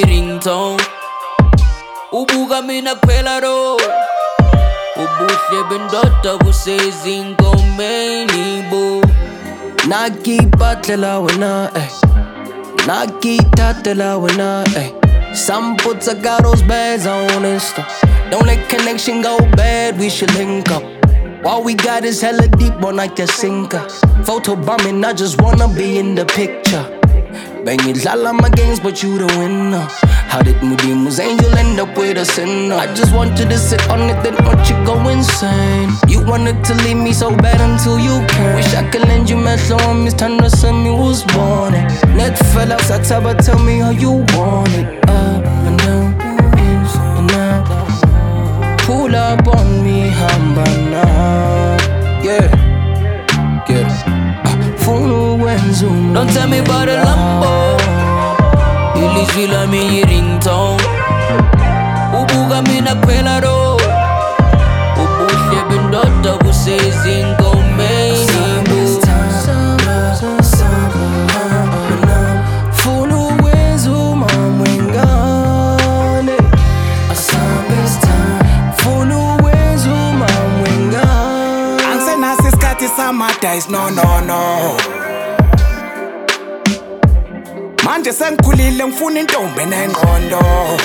yi-ringtone. Ubuka mina kuphela ro. Ubuhle bendoda busezingomeni bo. Nakipatlela wena, nakithatela wena, Some puts I got those bags on Insta. Don't let connection go bad, we should link up. All we got is hella deep, one like the sinker. Photo bombing, I just wanna be in the picture. Bang it, all my games, but you the winner. How did Mudimu's angel end up with a sinner? I just want you to sit on it, then watch you go insane. You wanted to leave me so bad until you came. Wish I could lend you metro on Miss Thunder, me was born it. Net fell out, Sataba, tell me how you want it. Up and down, ins and out. Pull up on me, hambana. Yeah, yeah. Phone when zoom. Don't tell me about a Lambo. Ilizwi lami yi-ringtone. Ubuka mina kuphela ro. Ubuhle bendoda busezingomeni bo. Funa ukwenza umamwengane. Funa ukwenza umamwengane. Angisenaso isikhathi sama-dice, no. Manje sengikhulile ngifuna intombi nengqondo.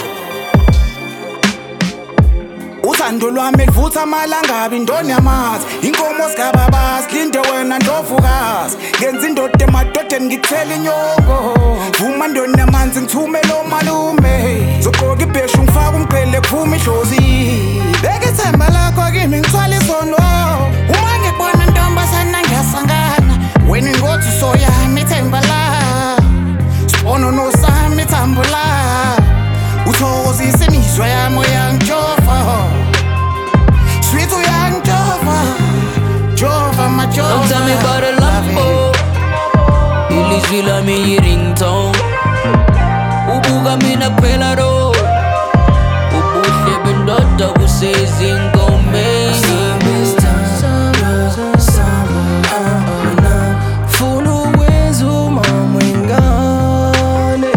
Uthando lwami livutha amalangabi indoni yamazi. Inkomo zikababazi linde wena ndovukazi. Ngenza indoda emadodeni ngikuthela inyongo. Vuma ndoni yamanzi ngithumele omalume. Zogqoka ibheshu ngifaka umqhele kuphuma idlozi. Beka ithemba lakho kimi ngithwala isono. Uma ngibona intombazana ngiyasangana. Wena ngothi usoyami ithemba lakho. Ono no sami tambula. Uthokozise imizwa yami uyangijova. Sweet uyangijova. Jova majova. Don't tell me about a Lambo. Ilizwi lami yi-ringtone. Ubuka mina kuphela ro. Ubuhle bendoda busezingomeni bo. Funa ukwenza umamwengane.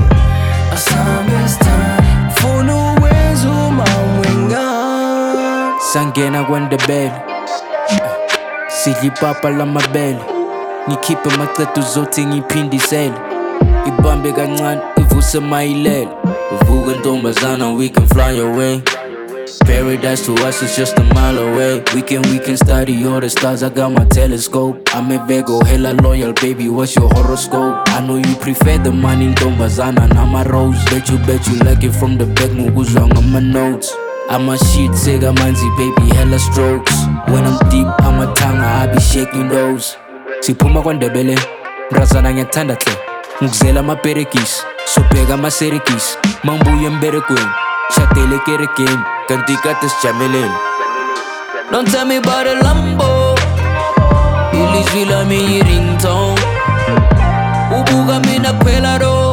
Funa ukwenza umamwengane. Sangena kwandebele. Sidla ipapa lamabele. Ngikhiphe amacetha uzothi ngiphindisele. Ibambe kancane ivuse mayilele. Uvuka ntombazana, we can fly away. Paradise to us is just a mile away. We can study all the stars, I got my telescope. I'm a Virgo, hella loyal, baby, what's your horoscope? I know you prefer the money, ntombazana, and I'm a rose. Bet you like it from the back, muguzwang on my notes. I'm a shit, sega manzi, baby, hella strokes. When I'm deep, I'm a tongue, I be shaking those. Siphuma kwandebele, mrazana ngiyathanda hle. Ngizela amaperekisi, sobheka amaserekisi. Mangibuya emberegweni, shadele kerekeni, kanti kade sijamelene. Don't tell me about a Lambo. Ilizwi lami yi-ringtone. Ubuka mina kuphela ro.